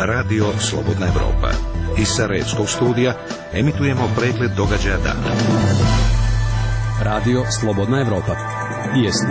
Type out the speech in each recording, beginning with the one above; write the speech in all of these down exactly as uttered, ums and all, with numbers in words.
Radio Slobodna Evropa. Iz Sarajevskog studija emitujemo pregled događaja dana. Radio Slobodna Evropa. Vijesti.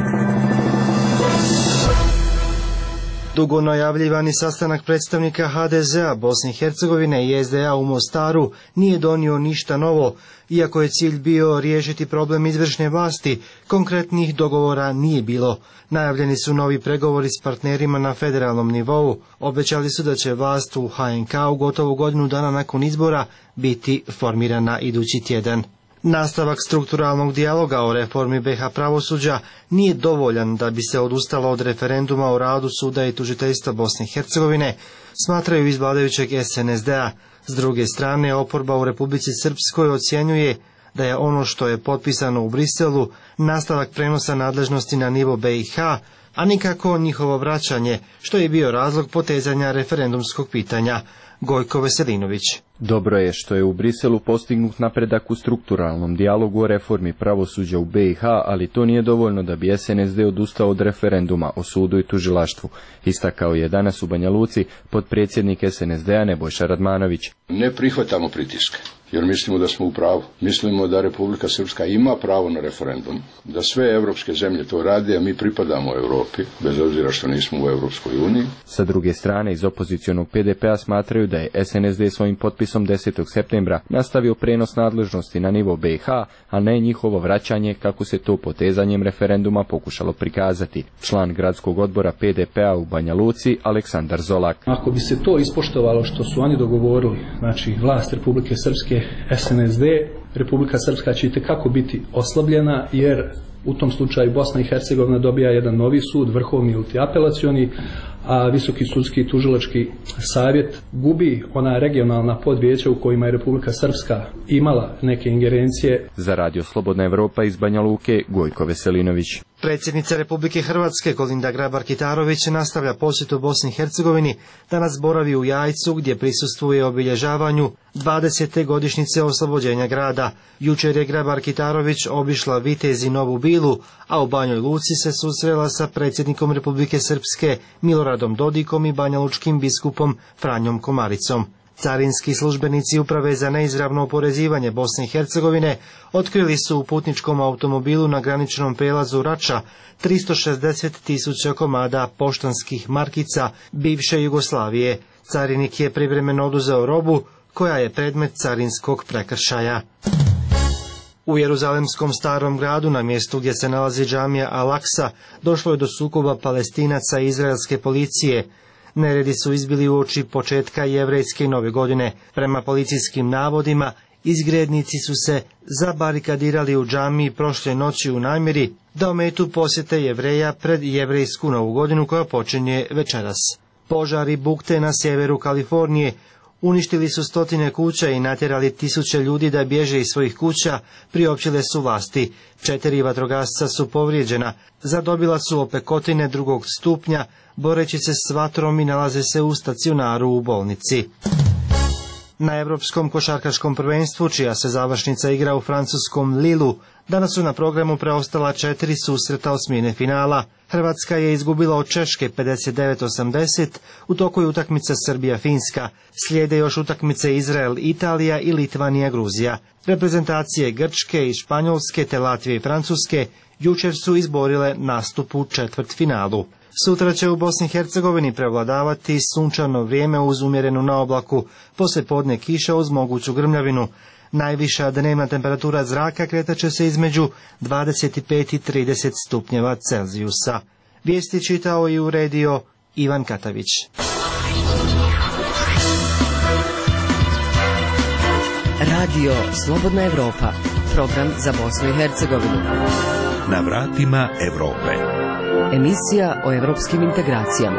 Dugo najavljivani sastanak predstavnika ha de zea Bosne i Hercegovine i es de a u Mostaru nije donio ništa novo, iako je cilj bio riješiti problem izvršne vlasti, konkretnih dogovora nije bilo. Najavljeni su novi pregovori s partnerima na federalnom nivou, obećali su da će vlast u ha en ka u gotovo godinu dana nakon izbora biti formirana idući tjedan. Nastavak strukturalnog dijaloga o reformi be ha pravosuđa nije dovoljan da bi se odustalo od referenduma o radu suda i tužiteljstva Bosne i Hercegovine, smatraju iz vladajućeg es en es de a. S druge strane, oporba u Republici Srpskoj ocjenjuje da je ono što je potpisano u Briselu nastavak prenosa nadležnosti na nivo be i ha, a nikako njihovo vraćanje, što je bio razlog potezanja referendumskog pitanja. Gojko Veselinović. Dobro je što je u Briselu postignut napredak u strukturalnom dijalogu o reformi pravosuđa u be i ha, ali to nije dovoljno da bi es en es de odustao od referenduma o sudu i tužilaštvu. Istakao je danas u Banja Luci potpredsjednik es en es de a Nebojša Radmanović. Ne prihvatamo pritiske, jer mislimo da smo u pravu. Mislimo da Republika Srpska ima pravo na referendum, da sve evropske zemlje to rade, a mi pripadamo Europi, bez obzira što nismo u Europskoj uniji. Sa druge strane, iz opozicionog pe de pe-a smatraju da je es en es de svojim potpisom desetog septembra nastavio prenos nadležnosti na nivo be i ha, a ne njihovo vraćanje kako se to potezanjem referenduma pokušalo prikazati. Član gradskog odbora pe de pe-a u Banja Luci, Aleksandar Zolak. Ako bi se to ispoštovalo što su oni dogovorili, znači vlast Republike Srpske, es en es de, Republika Srpska će itekako biti oslabljena, jer u tom slučaju Bosna i Hercegovina dobija jedan novi sud, vrhovni ili apelacioni, a Visoki sudski i tužilački savjet gubi ona regionalna podvijeća u kojima je Republika Srpska imala neke ingerencije. Za Radio Slobodna Evropa iz Banja Luke, Gojko Veselinović. Predsjednica Republike Hrvatske Kolinda Grabar-Kitarović nastavlja posjetu Bosni i Hercegovini, danas boravi u Jajcu gdje prisustvuje obilježavanju dvadesete godišnjice oslobođenja grada. Jučer je Grabar-Kitarović obišla Vitez i Novu Bilu, a u Banjoj Luci se susrela sa predsjednikom Republike Srpske Miloradom Dodikom i banjalučkim biskupom Franjom Komaricom. Carinski službenici Uprave za neizravno oporezivanje Bosne i Hercegovine otkrili su u putničkom automobilu na graničnom prijelazu Rača tristo šezdeset tisuća komada poštanskih markica bivše Jugoslavije. Carinik je privremeno oduzeo robu koja je predmet carinskog prekršaja. U Jeruzalemskom starom gradu, na mjestu gdje se nalazi džamija Al-Aksa, došlo je do sukoba Palestinaca i izraelske policije. Neredi su izbili uoči početka jevrejske nove godine. Prema policijskim navodima, izgrednici su se zabarikadirali u džamiji prošle noći u namjeri da ometu posjete Jevreja pred jevrejsku novu godinu koja počinje večeras. Požari bukte na sjeveru Kalifornije uništili su stotine kuća i natjerali tisuće ljudi da bježe iz svojih kuća, priopćile su vlasti. Četiri vatrogasca su povrijeđena, zadobila su opekotine drugog stupnja, boreći se s vatrom i nalaze se u stacionaru u bolnici. Na Europskom košarkaškom prvenstvu, čija se završnica igra u francuskom Lillu, danas su na programu preostala četiri susreta osmine finala. Hrvatska je izgubila od Češke pedeset devet osamdeset, u toku je utakmica Srbija-Finska, slijede još utakmice Izrael-Italija i Litvanija-Gruzija. Reprezentacije Grčke i Španjolske te Latvije i Francuske jučer su izborile nastup u četvrtfinalu. Sutra će u Bosni i Hercegovini prevladavati sunčano vrijeme uz umjerenu naoblaku, poslije podne kiša uz moguću grmljavinu. Najviša dnevna temperatura zraka kretat će se između dvadeset pet i trideset stupnjeva Celzijusa. Vijesti čitao i uredio Ivan Katavić. Radio Slobodna Evropa, program za Bosnu i Hercegovinu. Na vratima Europe. Emisija o evropskim integracijama.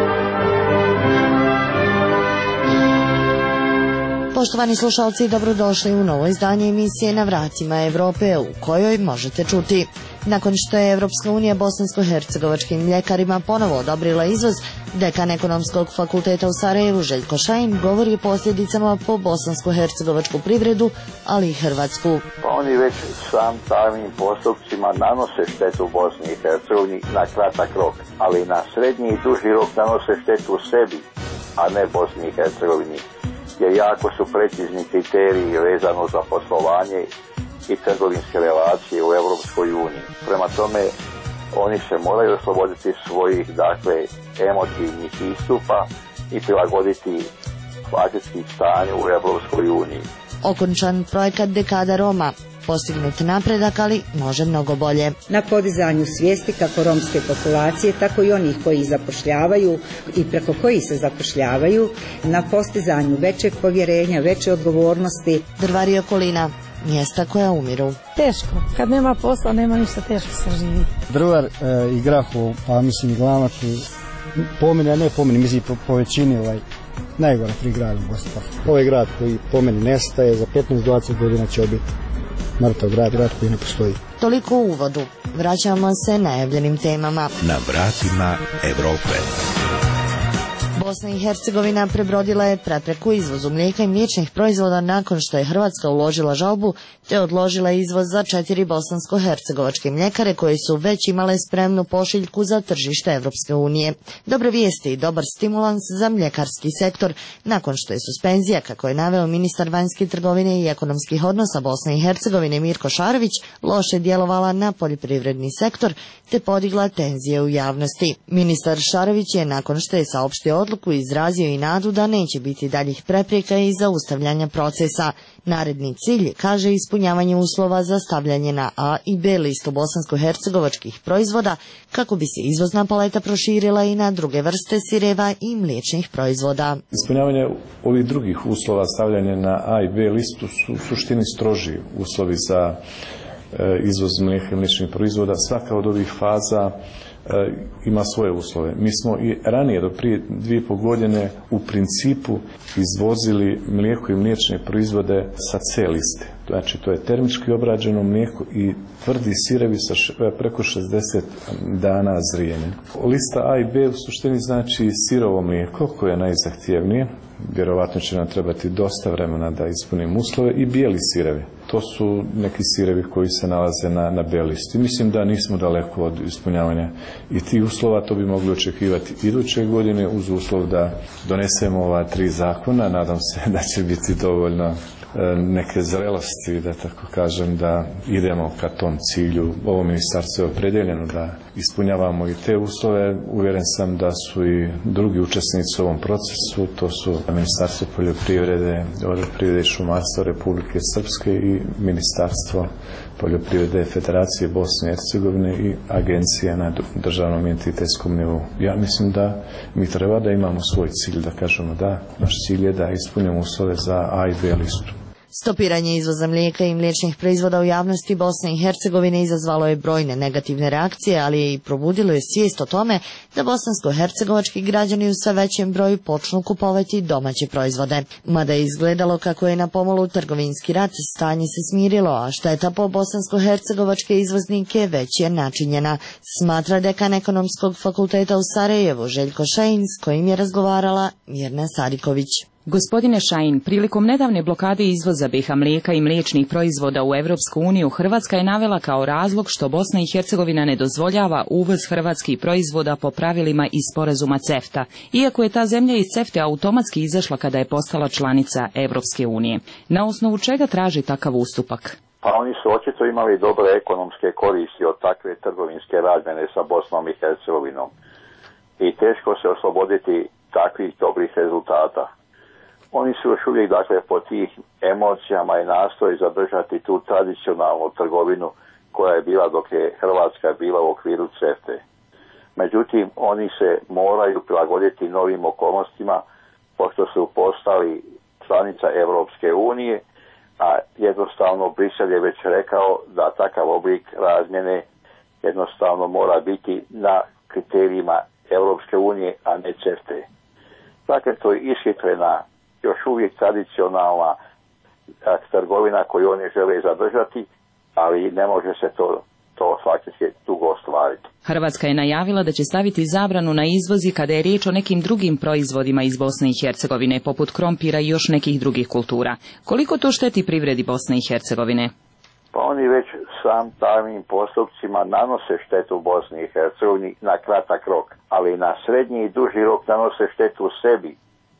Poštovani slušalci, dobrodošli u novo izdanje emisije Na vratima Evrope, u kojoj možete čuti: nakon što je Evropska unija bosansko-hercegovačkim mljekarima ponovo odobrila izvoz, dekan Ekonomskog fakulteta u Sarajevu Željko Šajn govori o posljedicama po bosansko-hercegovačku privredu, ali i Hrvatsku. Pa oni već sam tajnim postupcima nanose štetu Bosni i Hercegovini na kratak rok, ali na srednji i duži rok nanose štetu sebi a ne Bosni i Hercegovini, jer jako su precizni kriteriji vezano za poslovanje i trgovinske relacije u Europskoj uniji. Prema tome, oni se moraju osloboditi svojih, dakle, emotivnih istupa i prilagoditi faktički stanju u Europskoj uniji. Okončan projekat Dekada Roma. Postignut napredak, ali može mnogo bolje. Na podizanju svijesti kako romske populacije, tako i onih koji ih zapošljavaju i preko kojih se zapošljavaju, na postizanju većeg povjerenja, veće odgovornosti. Drvari i okolina, mjesta koja umiru. Teško, kad nema posla, nema ništa, teško se živi. Drvar e, i Grahovo, pa mislim i Glavač, po meni, a ne po meni, mislim po, po većini ovaj, najgora tri grada u Bosni. Ovaj grad koji po meni nestaje, za petnaest do dvadeset godina će biti mrtav grad, grad koji ne postoji. Toliko u uvodu. Vraćamo se najavljenim temama. Na vratima Evrope. Bosna i Hercegovina prebrodila je prepreku izvozu mlijeka i mliječnih proizvoda nakon što je Hrvatska uložila žalbu te odložila izvoz za četiri bosansko-hercegovačke mljekare koje su već imale spremnu pošiljku za tržište Evropske unije. Dobre vijesti i dobar stimulans za mljekarski sektor nakon što je suspenzija, kako je naveo ministar vanjske trgovine i ekonomskih odnosa Bosne i Hercegovine Mirko Šarović, loše djelovala na poljoprivredni sektor te podigla tenzije u javnosti. Ministar Šarović je nakon što je saopštio odluku izrazio i nadu da neće biti daljih prepreka i zaustavljanja procesa. Naredni cilj, kaže, ispunjavanje uslova za stavljanje na A i B listu bosansko-hercegovačkih proizvoda kako bi se izvozna paleta proširila i na druge vrste sireva i mliječnih proizvoda. Ispunjavanje ovih drugih uslova stavljanja na A i B listu su u suštini stroži uslovi za e, izvoz mlijeka i mliječnih proizvoda. Svaka od ovih faza ima svoje uslove. Mi smo i ranije, do prije dvije i pol godine, u principu izvozili mlijeko i mliječne proizvode sa C liste. Znači, to je termički obrađeno mlijeko i tvrdi sirevi sa preko šezdeset dana zrijenja. Lista A i B u suštini znači sirovo mlijeko, koje je najzahtjevnije. Vjerovatno će nam trebati dosta vremena da ispunimo uslove, i bijeli sirevi. To su neki sirevi koji se nalaze na, na B listi. Mislim da nismo daleko od ispunjavanja i tih uslova. To bi mogli očekivati iduće godine uz uslov da donesemo ova tri zakona. Nadam se da će biti dovoljno neke zrelosti, da tako kažem, da idemo ka tom cilju. Ovo ministarstvo je opredjeljeno da ispunjavamo i te uslove. Uvjeren sam da su i drugi učesnici u ovom procesu, to su Ministarstvo poljoprivrede, poljoprivrede i šumarstva Republike Srpske i Ministarstvo poljoprivrede Federacije Bosne i Hercegovine i agencija na državnom entitetskom nivou. Ja mislim da mi treba da imamo svoj cilj, da kažemo da naš cilj je da ispunimo uslove za A i B listu. Stopiranje izvoza mlijeka i mliječnih proizvoda u javnosti Bosne i Hercegovine izazvalo je brojne negativne reakcije, ali je i probudilo je svijest o tome da bosansko-hercegovački građani u sve većem broju počnu kupovati domaće proizvode. Mada je izgledalo kako je na pomolu trgovinski rat, stanje se smirilo, a šteta po bosansko-hercegovačke izvoznike već je načinjena, smatra dekan Ekonomskog fakulteta u Sarajevu Željko Šajin, s kojim je razgovarala Mirna Sariković. Gospodine Šajin, prilikom nedavne blokade izvoza B iH mlijeka i mliječnih proizvoda u Europsku uniju, Hrvatska je navela kao razlog što Bosna i Hercegovina ne dozvoljava uvoz hrvatskih proizvoda po pravilima iz sporazuma CEFTA, iako je ta zemlja iz CEFTA automatski izašla kada je postala članica Europske unije. Na osnovu čega traži takav ustupak? Pa oni su očito imali dobre ekonomske koristi od takve trgovinske razmjene sa Bosnom i Hercegovinom i teško se osloboditi takvih dobrih rezultata. Oni su još uvijek, dakle, po tih emocijama i nastoji zadržati tu tradicionalnu trgovinu koja je bila dok je Hrvatska bila u okviru CEFTA. Međutim, oni se moraju prilagoditi novim okolnostima, pošto su postali članica Europske unije, a jednostavno Brisel je već rekao da takav oblik razmjene jednostavno mora biti na kriterijima Europske unije, a ne CEFTA. Dakle, to je ishitrena, još uvijek tradicionalna trgovina koju oni žele zadržati, ali ne može se to, to faktički dugo ostvariti. Hrvatska je najavila da će staviti zabranu na izvozi kada je riječ o nekim drugim proizvodima iz Bosne i Hercegovine, poput krompira i još nekih drugih kultura. Koliko to šteti privredi Bosne i Hercegovine? Pa oni već sam takvim postupcima nanose štetu Bosni i Hercegovini na kratak rok, ali na srednji i duži rok nanose štetu sebi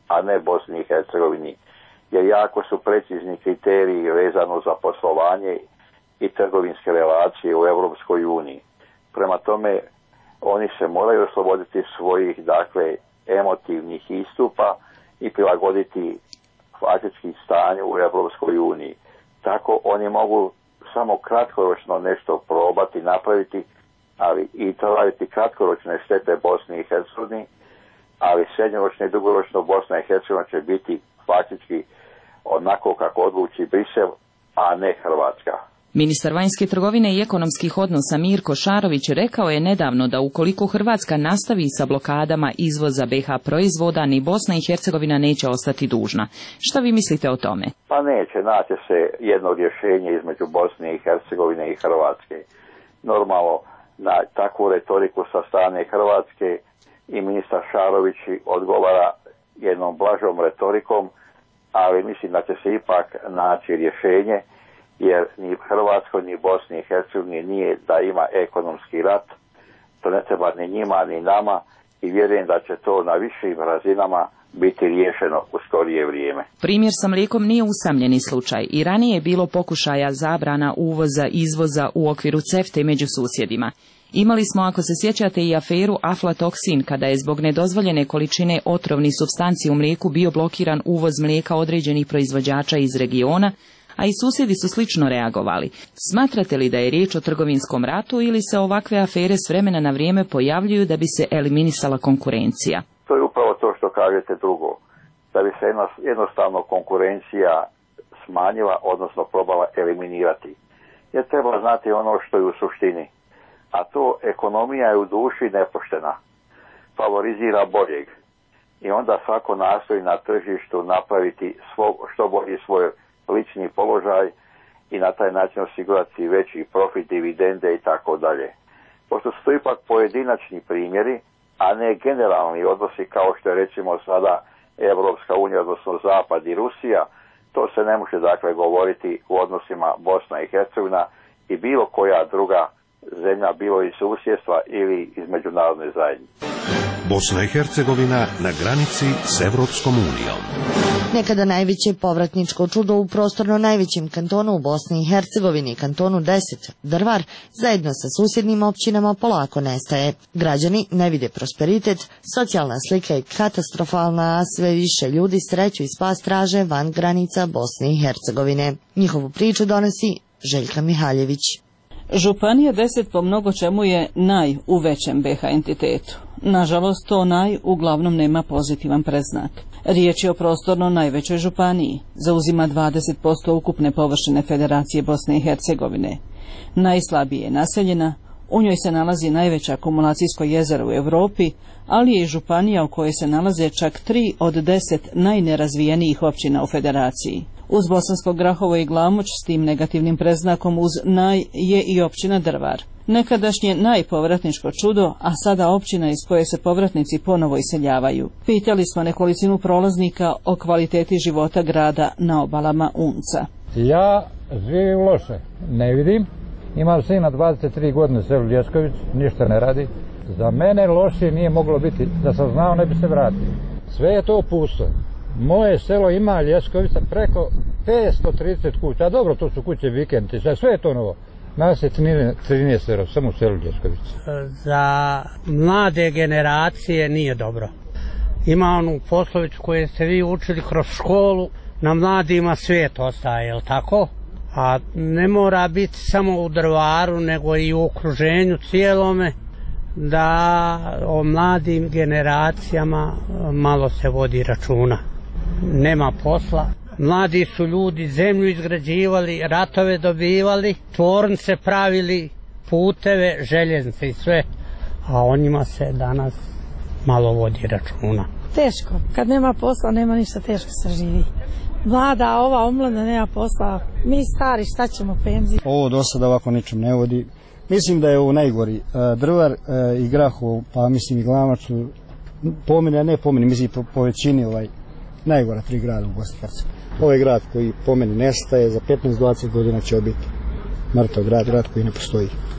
a ne Bosni i Hercegovini, jer jako su precizni kriteriji vezano za poslovanje i trgovinske relacije u Europskoj uniji. Prema tome, oni se moraju osloboditi svojih, dakle, emotivnih istupa i prilagoditi faktički stanju u Europskoj uniji. Tako oni mogu samo kratkoročno nešto probati, napraviti, ali i tražiti kratkoročne štete Bosni i Hercegovini, ali srednjoročno i dugoročno Bosna i Hercegovina će biti faktički onako kako odluči Brisel, a ne Hrvatska. Ministar vanjske trgovine i ekonomskih odnosa Mirko Šarović rekao je nedavno da ukoliko Hrvatska nastavi sa blokadama izvoza be ha proizvoda, ni Bosna i Hercegovina neće ostati dužna. Šta vi mislite o tome? Pa neće, naće se jedno rješenje između Bosne i Hercegovine i Hrvatske. Normalno, na takvu retoriku sa strane Hrvatske i ministar Šarović odgovara jednom blažom retorikom, ali mislim da će se ipak naći rješenje, jer ni Hrvatskoj ni Bosni i Hercegovini nije da ima ekonomski rat, to ne treba ni njima ni nama i vjerujem da će to na višim razinama biti riješeno u skorije vrijeme. Primjer sa mlijekom nije usamljeni slučaj. I ranije je bilo pokušaja zabrana uvoza izvoza u okviru cefte među susjedima. Imali smo, ako se sjećate, i aferu aflatoksin, kada je zbog nedozvoljene količine otrovnih supstanci u mlijeku bio blokiran uvoz mlijeka određenih proizvođača iz regiona, a i susjedi su slično reagovali. Smatrate li da je riječ o trgovinskom ratu ili se ovakve afere s vremena na vrijeme pojavljuju da bi se eliminisala konkurencija? To je upravo to što kažete drugo. Da bi se jednostavno konkurencija smanjila, odnosno probala eliminirati. Jer treba znati ono što je u suštini. A to ekonomija je u duši nepoštena. Favorizira boljeg. I onda svako nastoji na tržištu napraviti svo, što bolji svoj lični položaj i na taj način osigurati veći profit, dividende i tako dalje. Pošto su to ipak pojedinačni primjeri, a ne generalni odnosi kao što je recimo sada Evropska unija, odnosno Zapad i Rusija, to se ne može dakle govoriti u odnosima Bosna i Hercegovina i bilo koja druga zemlja, bilo iz susjedstva ili iz međunarodne zajednice. Bosna i Hercegovina na granici s Evropskom unijom. Nekada najveće povratničko čudo u prostorno najvećem kantonu u Bosni i Hercegovini, kantonu deset, Drvar, zajedno sa susjednim općinama polako nestaje. Građani ne vide prosperitet, socijalna slika je katastrofalna, a sve više ljudi sreću i spas traže van granica Bosne i Hercegovine. Njihovu priču donosi Željka Mihaljević. Županija deset po mnogo čemu je naj u većem be ha entitetu. Nažalost, to naj uglavnom nema pozitivan predznak. Riječ je o prostorno najvećoj županiji, zauzima dvadeset posto ukupne površine Federacije Bosne i Hercegovine. Najslabije je naseljena, u njoj se nalazi najveće akumulacijsko jezero u Europi, ali je i županija u kojoj se nalaze čak tri od deset najnerazvijenijih općina u Federaciji. Uz Bosansko Grahovo i Glamoč s tim negativnim predznakom uz naj je i općina Drvar. Nekadašnje najpovratničko čudo, a sada općina iz koje se povratnici ponovo iseljavaju. Pitali smo nekolicinu prolaznika o kvaliteti života grada na obalama Unca. Ja živim loše, ne vidim. Imam sina dvadeset tri godine, selu Ljesković, ništa ne radi. Za mene loše nije moglo biti, da sam znao ne bi se vratio. Sve je to pusto. Moje selo ima Ljeskovica preko petsto trideset kuća, a dobro, to su kuće vikendice, sve je to novo. Nas je trinaest samo u selu Ljeskovica. Za mlade generacije nije dobro. Ima onu poslovicu koju ste vi učili kroz školu, na mladima svijet ostaje, je li tako? A ne mora biti samo u Drvaru, nego i u okruženju cijelome, da o mladim generacijama malo se vodi računa. Nema posla. Mladi su ljudi zemlju izgrađivali, ratove dobivali, tvornice pravili, puteve, željeznice i sve. A o njima se danas malo vodi računa. Teško. Kad nema posla, nema ništa, teško se živi. Mlada, ova omladina nema posla. Mi stari, šta ćemo penziju? Ovo do sada ovako ničem ne vodi. Mislim da je ovo najgori. Drvar i Grahovo, pa mislim i Glamač su po meni, a ne po meni, mislim po, po većini ovaj, najgora tri grada u Bosni i Hercegovini. Ovo je grad koji po meni nestaje, za petnaest do dvadeset godina će biti mrtav grad, grad koji ne postoji.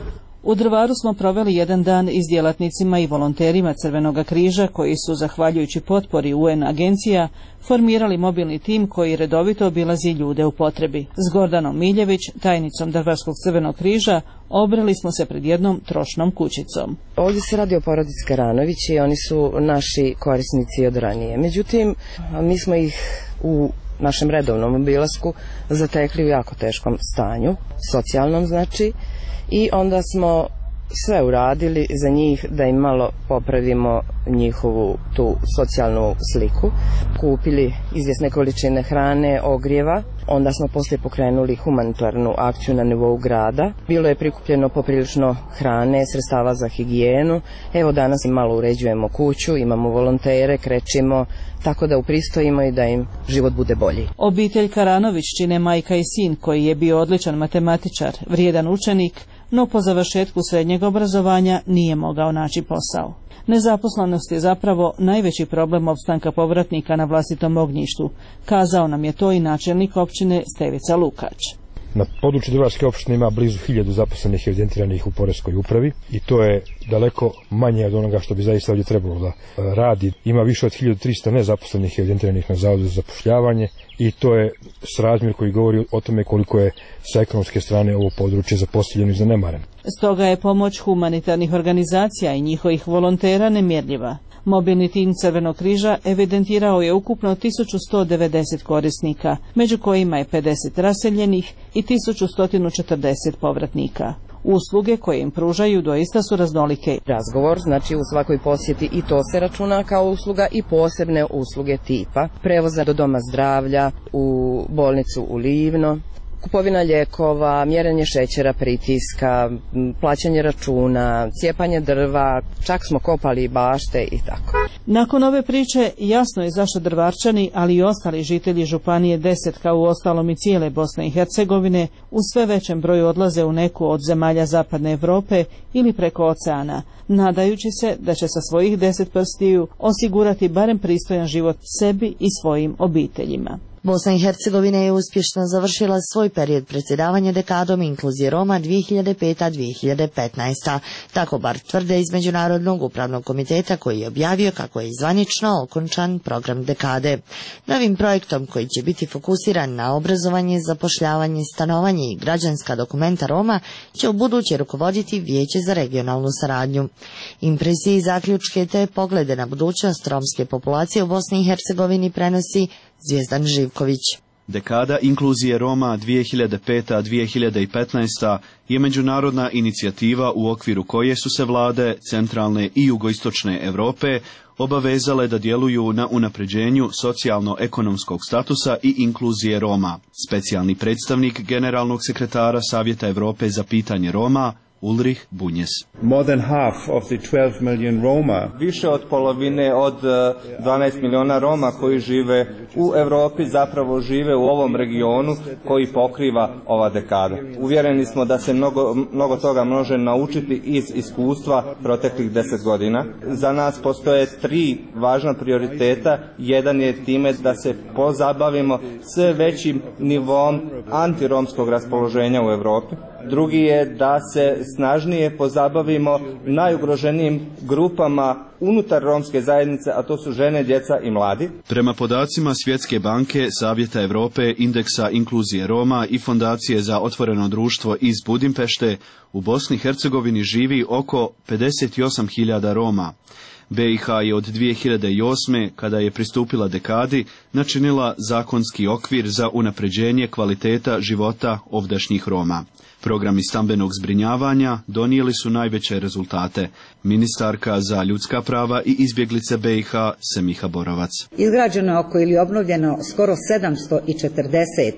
U Drvaru smo proveli jedan dan i s djelatnicima i volonterima Crvenog križa koji su, zahvaljujući potpori U N agencija, formirali mobilni tim koji redovito obilazi ljude u potrebi. S Gordanom Miljević, tajnicom Drvarskog Crvenog križa, obreli smo se pred jednom trošnom kućicom. Ovdje se radi o porodici Karanović i oni su naši korisnici od ranije. Međutim, mi smo ih u našem redovnom obilasku zatekli u jako teškom stanju, socijalnom znači, i onda smo sve uradili za njih da im malo popravimo njihovu tu socijalnu sliku. Kupili izvjesne količine hrane, ogrijeva, onda smo poslije pokrenuli humanitarnu akciju na nivou grada. Bilo je prikupljeno poprilično hrane, sredstava za higijenu. Evo danas im malo uređujemo kuću, imamo volontere, krećimo, tako da upristojimo i da im život bude bolji. Obitelj Karanović čine majka i sin koji je bio odličan matematičar, vrijedan učenik, no po završetku srednjeg obrazovanja nije mogao naći posao. Nezaposlenost je zapravo najveći problem opstanka povratnika na vlastitom ognjištu, kazao nam je to i načelnik općine Stevica Lukač. Na području Drvarske opštine ima blizu hiljadu zaposlenih i evidentiranih u poreskoj upravi i to je daleko manje od onoga što bi zaista ovdje trebalo da radi. Ima više od hiljadu trista nezaposlenih i evidentiranih na zavodu za zapošljavanje i to je srazmjer koji govori o tome koliko je sa ekonomske strane ovo područje zapostavljeno i zanemareno. Stoga je pomoć humanitarnih organizacija i njihovih volontera nemjerljiva. Mobilni tim Crvenog križa evidentirao je ukupno tisuću sto devedeset korisnika, među kojima je pedeset raseljenih i tisuću sto četrdeset povratnika. Usluge koje im pružaju doista su raznolike. Razgovor, znači u svakoj posjeti i to se računa kao usluga i posebne usluge tipa prevoza do doma zdravlja, u bolnicu u Livno, kupovina lijekova, mjerenje šećera, pritiska, plaćanje računa, cijepanje drva, čak smo kopali bašte i tako. Nakon ove priče jasno je zašto Drvarčani, ali i ostali žitelji županije deset, kao u ostalom i cijele Bosne i Hercegovine, u sve većem broju odlaze u neku od zemalja zapadne Europe ili preko oceana, nadajući se da će sa svojih deset prstiju osigurati barem pristojan život sebi i svojim obiteljima. Bosna i Hercegovina je uspješno završila svoj period predsjedavanja dekadom inkluzije Roma dvije hiljade peta do dvije hiljade petnaesta. Tako bar tvrde iz Međunarodnog upravnog komiteta koji je objavio kako je zvanično okončan program dekade. Novim projektom koji će biti fokusiran na obrazovanje, zapošljavanje, stanovanje i građanska dokumenta Roma će u buduće rukovoditi Vijeće za regionalnu saradnju. Impresije i zaključke te poglede na budućnost romske populacije u Bosni i Hercegovini prenosi Zvijezdan Živković. Dekada inkluzije Roma dvije hiljade peta do dvije hiljade petnaesta je međunarodna inicijativa u okviru koje su se vlade centralne i jugoistočne Europe obavezale da djeluju na unapređenju socijalno-ekonomskog statusa i inkluzije Roma. Specijalni predstavnik generalnog sekretara Savjeta Europe za pitanje Roma Ulrich Bunjes. More than half of the twelve million Roma. Više od polovine od dvanaest milijuna Roma koji žive u Europi zapravo žive u ovom regionu koji pokriva ova dekada. Uvjereni smo da se mnogo, mnogo toga može naučiti iz iskustva proteklih deset godina. Za nas postoje tri važna prioriteta. Jedan je time da se pozabavimo sve većim nivom antiromskog raspoloženja u Europi. Drugi je da se snažnije pozabavimo najugroženijim grupama unutar romske zajednice, a to su žene, djeca i mladi. Prema podacima Svjetske banke, Savjeta Europe, Indeksa inkluzije Roma i Fondacije za otvoreno društvo iz Budimpešte, u Bosni i Hercegovini živi oko pedeset osam hiljada Roma. B i H je od dvije hiljade osme, kada je pristupila dekadi, načinila zakonski okvir za unapređenje kvaliteta života ovdašnjih Roma. Programi stambenog zbrinjavanja donijeli su najveće rezultate. Ministarka za ljudska prava i izbjeglice B i H Semiha Borovac. Izgrađeno je oko ili obnovljeno skoro sedamsto četrdeset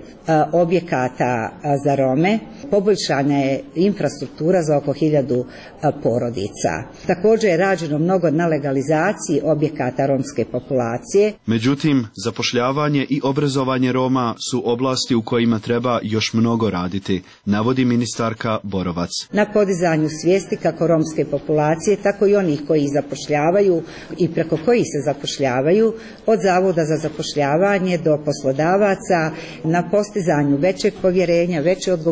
objekata za Rome. Poboljšana je infrastruktura za oko hiljadu porodica. Također je rađeno mnogo na legalizaciji objekata romske populacije. Međutim, zapošljavanje i obrazovanje Roma su oblasti u kojima treba još mnogo raditi, navodi ministarka Borovac. Na podizanju svijesti kako romske populacije, tako i onih koji ih zapošljavaju i preko kojih se zapošljavaju, od Zavoda za zapošljavanje do poslodavaca, na postizanju većeg povjerenja, veće odgovornosti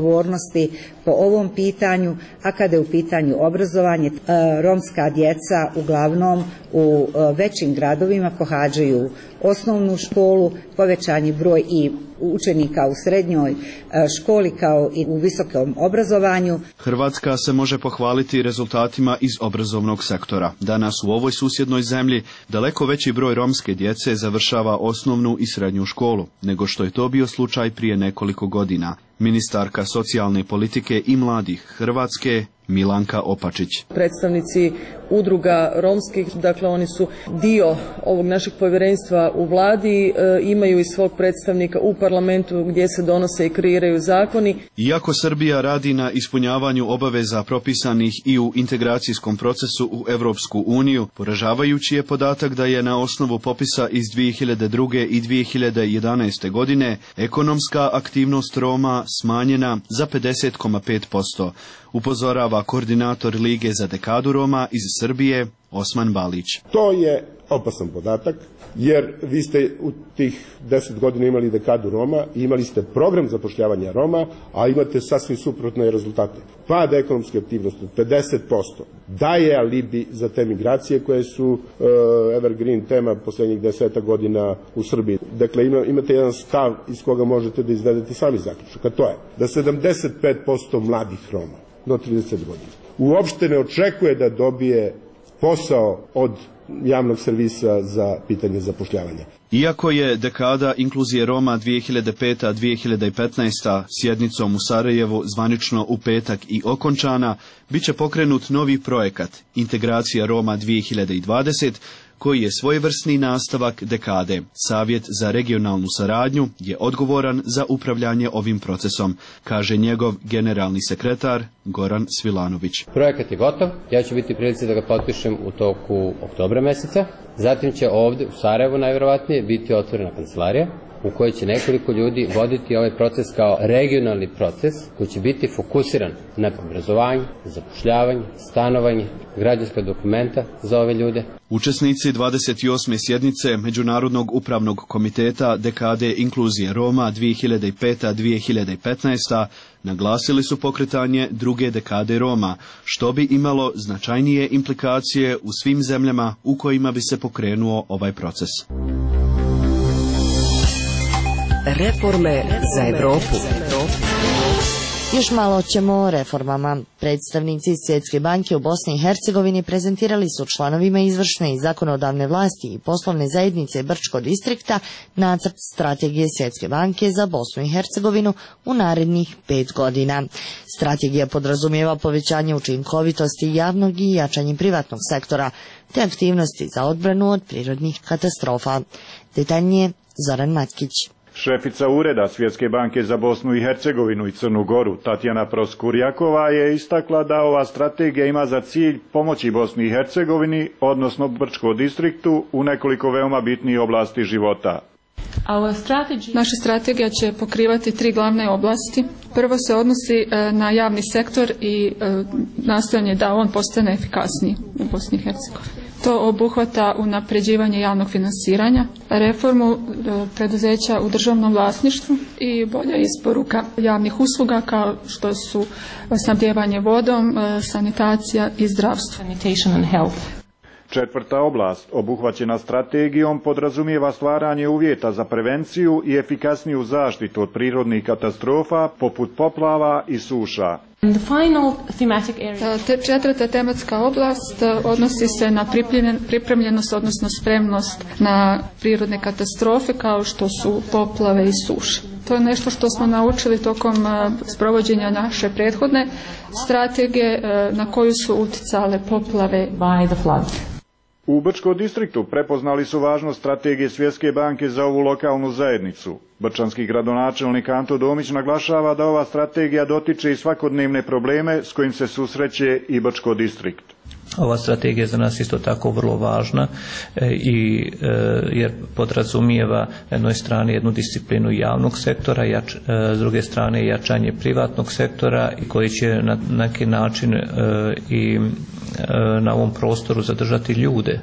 aktivnosti po ovom pitanju, a kada je u pitanju obrazovanje, romska djeca uglavnom u većim gradovima pohađaju osnovnu školu, povećan je broj i učenika u srednjoj školi kao i u visokom obrazovanju. Hrvatska se može pohvaliti rezultatima iz obrazovnog sektora. Danas u ovoj susjednoj zemlji daleko veći broj romske djece završava osnovnu i srednju školu, nego što je to bio slučaj prije nekoliko godina. Ministarka socijalne politike i mladih Hrvatske Milanka Opačić. Predstavnici udruga romskih, dakle oni su dio ovog našeg povjerenstva u vladi, e, imaju i svog predstavnika u parlamentu gdje se donose i kreiraju zakoni. Iako Srbija radi na ispunjavanju obaveza propisanih i u integracijskom procesu u Europsku uniju, poražavajući je podatak da je na osnovu popisa iz dvije hiljade druge. i dvije hiljade jedanaeste. godine ekonomska aktivnost Roma smanjena za pedeset zarez pet posto. Upozorava koordinator Lige za dekadu Roma iz Srbije Osman Balić. To je opasan podatak, jer vi ste u tih deset godina imali dekadu Roma i imali ste program zapošljavanja Roma, a imate sasvim suprotne rezultate. Pad ekonomske aktivnosti od pedeset posto daje alibi za te migracije koje su uh, evergreen tema posljednjih deseta godina u Srbiji. Dakle, ima, imate jedan stav iz koga možete da izvedete sami zaključak, a to je da sedamdeset pet posto mladih Roma do trideset godina uopšte ne očekuje da dobije posao od javnog servisa za pitanje zapošljavanja. Iako je dekada inkluzije Roma dvije hiljade peta do dvije hiljade petnaeste. sjednicom u Sarajevu zvanično u petak i okončana, bit će pokrenut novi projekat Integracija Roma dvije hiljade dvadesete. koji je svojevrsni nastavak dekade. Savjet za regionalnu saradnju je odgovoran za upravljanje ovim procesom, kaže njegov generalni sekretar Goran Svilanović. Projekat je gotov, ja ću biti prilici da ga potpišem u toku oktobra meseca. Zatim će ovdje u Sarajevu najvjerovatnije biti otvorena kancelarija u kojoj će nekoliko ljudi voditi ovaj proces kao regionalni proces koji će biti fokusiran na obrazovanje, zapošljavanje, stanovanje, građanska dokumenta za ove ljude. Učesnici dvadeset osme sjednice Međunarodnog upravnog komiteta dekade inkluzije Roma dvije hiljade peta do dvije hiljade petnaeste. naglasili su pokretanje druge dekade Roma, što bi imalo značajnije implikacije u svim zemljama u kojima bi se pokrenuo ovaj proces. Reforme za Evropu. Još malo ćemo o reformama. Predstavnici Svjetske banke u Bosni i Hercegovini prezentirali su članovima izvršne i zakonodavne vlasti i poslovne zajednice Brčko distrikta nacrt strategije Svjetske banke za Bosnu i Hercegovinu u narednih pet godina. Strategija podrazumijeva povećanje učinkovitosti javnog i jačanje privatnog sektora, te aktivnosti za odbranu od prirodnih katastrofa. Detaljnije Zoran Matkić. Šefica Ureda Svjetske banke za Bosnu i Hercegovinu i Crnu Goru, Tatjana Proskurjakova, je istakla da ova strategija ima za cilj pomoći Bosni i Hercegovini, odnosno Brčko distriktu, u nekoliko veoma bitnih oblasti života. Naša strategija će pokrivati tri glavne oblasti. Prvo se odnosi na javni sektor i nastojanje da on postane efikasniji u Bosni i Hercegovini. To obuhvata unapređivanje javnog finansiranja, reformu preduzeća u državnom vlasništvu i bolja isporuka javnih usluga kao što su snabdijevanje vodom, sanitacija i zdravstvo. Četvrta oblast, obuhvaćena strategijom, podrazumijeva stvaranje uvjeta za prevenciju i efikasniju zaštitu od prirodnih katastrofa poput poplava i suša. Te četvrta tematska oblast odnosi se na pripremljenost, odnosno spremnost na prirodne katastrofe kao što su poplave i suše. To je nešto što smo naučili tokom sprovođenja naše prethodne strategije na koju su uticale poplave. U Brčkom distriktu prepoznali su važnost strategije Svjetske banke za ovu lokalnu zajednicu. Brčanski gradonačelnik Anto Domić naglašava da ova strategija dotiče i svakodnevne probleme s kojim se susreće i Brčko distrikt. Ova strategija je za nas isto tako vrlo važna e, i e, jer podrazumijeva na jednoj strani jednu disciplinu javnog sektora, jač, e, s druge strane jačanje privatnog sektora i koji će na neki način e, i e, na ovom prostoru zadržati ljude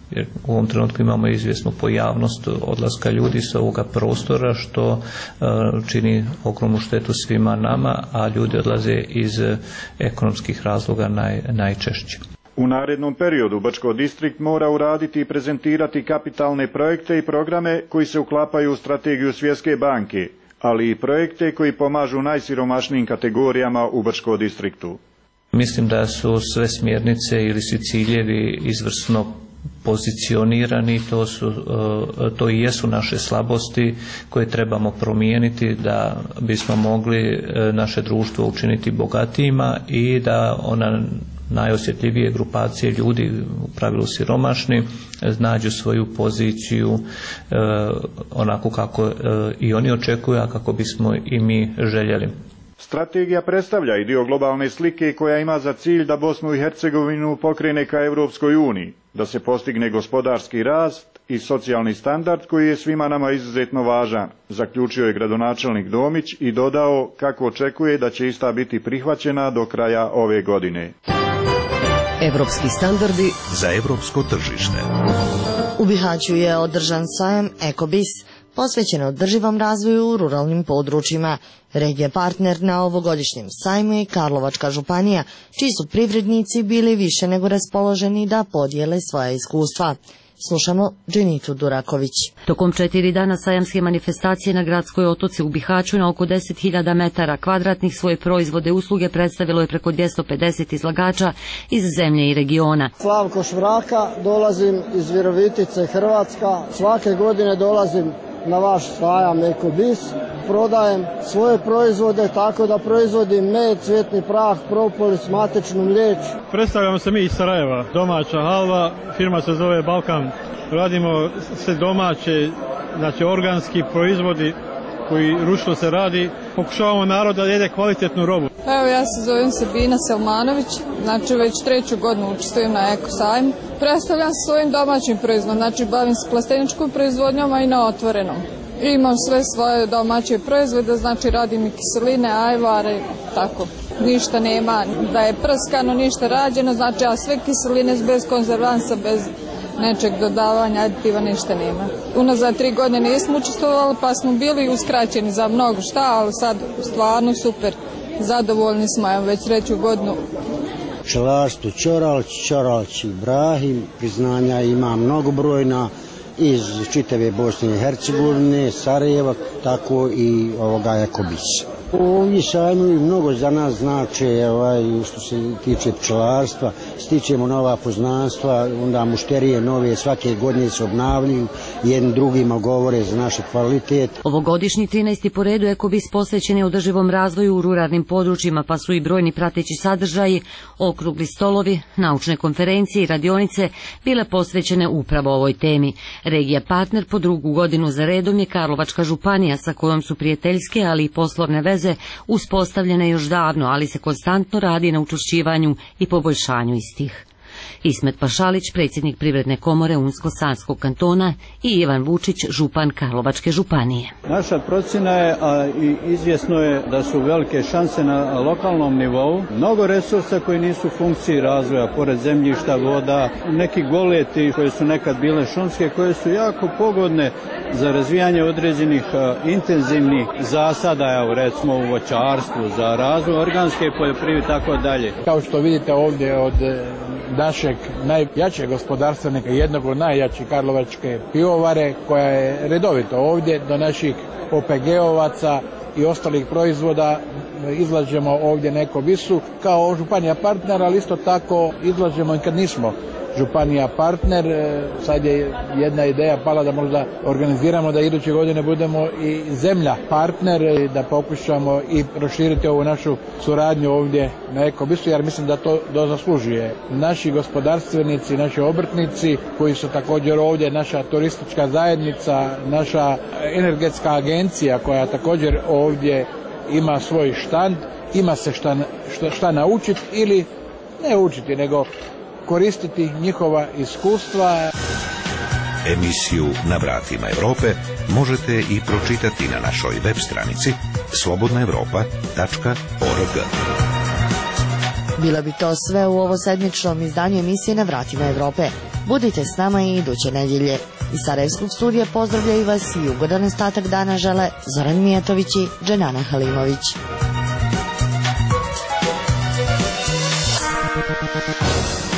jer u ovom trenutku imamo izvjesnu pojavnost odlaska ljudi sa ovoga prostora, što čini ogromnu štetu svima nama, a ljudi odlaze iz ekonomskih razloga naj, najčešće. U narednom periodu Brčko distrikt mora uraditi i prezentirati kapitalne projekte i programe koji se uklapaju u strategiju Svjetske banke, ali i projekte koji pomažu najsiromašnijim kategorijama u Brčko distriktu. Mislim da su sve smjernice ili svi ciljevi izvrsno pozicionirani, to, su, to i jesu naše slabosti koje trebamo promijeniti da bismo mogli naše društvo učiniti bogatijima i da ona najosjetljivije grupacije ljudi, u pravilu siromašni, nađu svoju poziciju e, onako kako e, i oni očekuju, a kako bismo i mi željeli. Strategija predstavlja i dio globalne slike koja ima za cilj da Bosnu i Hercegovinu pokrene ka Europskoj uniji, da se postigne gospodarski rast i socijalni standard koji je svima nama izuzetno važan, zaključio je gradonačelnik Domić i dodao kako očekuje da će ista biti prihvaćena do kraja ove godine. Evropski standardi za evropsko tržište. U Bihaću je održan sajam Ekobis, posvećen održivom razvoju u ruralnim područjima. Regija partner na ovogodišnjem sajmu je Karlovačka županija, čiji su privrednici bili više nego raspoloženi da podijele svoja iskustva. Slušamo Dženitu Duraković. Tokom četiri dana sajamske manifestacije na gradskoj otoci u Bihaću na oko deset hiljada metara kvadratnih svoje proizvode usluge predstavilo je preko dvjesto pedeset izlagača iz zemlje i regiona. Slavko Švraka, dolazim iz Virovitice, Hrvatska. Svake godine dolazim na vaš sajam Ekobis. Prodajem svoje proizvode tako da proizvodim med, cvjetni prah, propolis, matičnu mliječ. Predstavljamo se mi iz Sarajeva, domaća halva, firma se zove Balkan. Radimo sve domaće, znači organski proizvodi koji ručno se radi. Pokušavamo narod da jede kvalitetnu robu. Evo, ja se zovem Sabina Selmanović, znači već treću godinu učestvujem na Eko sajmu. Predstavljam se svojim domaćim proizvodom, znači bavim se plasteničkom proizvodnjom, a i na otvorenom. Imam sve svoje domaće proizvode, znači radim i kiseline, ajvare, tako. Ništa nema da je prskano, ništa rađeno, znači a sve kiseline bez konzervansa, bez nečeg dodavanja aditiva, ništa nema. Unazad tri godine nismo učestvovali, pa smo bili uskraćeni za mnogo šta, ali sad stvarno super, zadovoljni smo, evo već treću godinu. Pčelarstvo Ćoralić, Ćoralić Ibrahim, priznanja ima mnogobrojna iz čitave Bosne i Hercegovine, Sarajeva, tako i ovoga Ekobisa. Ovi sajmovi mnogo za nas znače, ovaj, što se tiče pčelarstva, stičemo nova poznanstva, onda mušterije nove svake godine se obnavljaju, jednim drugima govore za naš kvalitet. Ovogodišnji trinaesti po redu Ekobis posvećen je održivom razvoju u ruralnim područjima, pa su i brojni prateći sadržaji, okrugli stolovi, naučne konferencije i radionice bile posvećene upravo ovoj temi. Regija partner po drugu godinu za redom je Karlovačka županija, sa kojom su prijateljske, ali i poslovne veze uspostavljene još davno, ali se konstantno radi na učvršćivanju i poboljšanju istih. Ismet Pašalić, predsjednik Privredne komore Unsko-Sanskog kantona, i Ivan Vučić, župan Karlovačke županije. Naša procjena je, a i izvjesno je da su velike šanse na lokalnom nivou. Mnogo resursa koji nisu u funkciji razvoja, pored zemljišta, voda, neki goleti koje su nekad bile šumske, koje su jako pogodne za razvijanje određenih a, intenzivnih zasada, evo, recimo u voćarstvu, za razvoj organske poljoprivrede i tako dalje. Kao što vidite ovdje od našeg najjačeg gospodarstvenika, jednog od najjačih Karlovačke pivovare, koja je redovito ovdje, do naših O P G-ovaca i ostalih proizvoda izlažemo ovdje na Ekobisu kao županija partner, ali isto tako izlažemo i kad nismo županija partner. Sad je jedna ideja pala da možda organiziramo da iduće godine budemo i zemlja partner, da pokušamo i proširiti ovu našu suradnju ovdje na Ekobisu, jer mislim da to zaslužuje. Naši gospodarstvenici, naši obrtnici koji su također ovdje, naša turistička zajednica, naša energetska agencija koja također ovdje ima svoj štand, ima se šta, šta, šta naučiti ili ne učiti, nego koristiti njihova iskustva. Emisiju Na vratima Europe možete i pročitati na našoj web stranici slobodna evropa tačka org. Bilo bi to sve u ovo sedmičnom izdanju emisije Na vratima Evrope. Budite s nama i iduće nedjelje. Iz Sarajevskog studija pozdravljaju vas i ugodan ostatak dana žele Zoran Mijatović i Dženana Halimović.